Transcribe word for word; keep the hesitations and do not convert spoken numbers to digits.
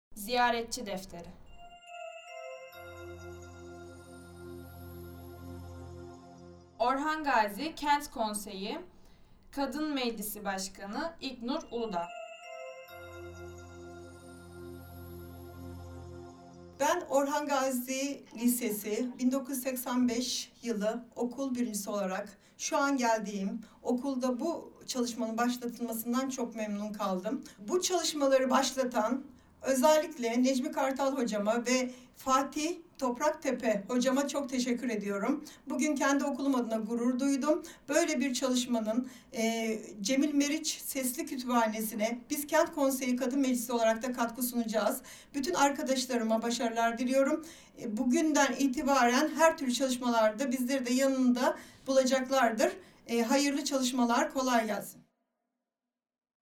Ziyaretçi defteri. Orhan Gazi Kent Konseyi Kadın Meclisi Başkanı İlknur Uludağ. Ben Orhan Gazi Lisesi bin dokuz yüz seksen beş yılı okul birincisi olarak şu an geldiğim okulda bu çalışmanın başlatılmasından çok memnun kaldım. Bu çalışmaları başlatan özellikle Necmi Kartal hocama ve Fatih Topraktepe hocama çok teşekkür ediyorum. Bugün kendi okulum adına gurur duydum. Böyle bir çalışmanın e, Cemil Meriç Sesli Kütüphanesi'ne biz Kent Konseyi Kadın Meclisi olarak da katkı sunacağız. Bütün arkadaşlarıma başarılar diliyorum. E, bugünden itibaren her türlü çalışmalarda bizleri de yanında bulacaklardır. E, hayırlı çalışmalar, kolay gelsin.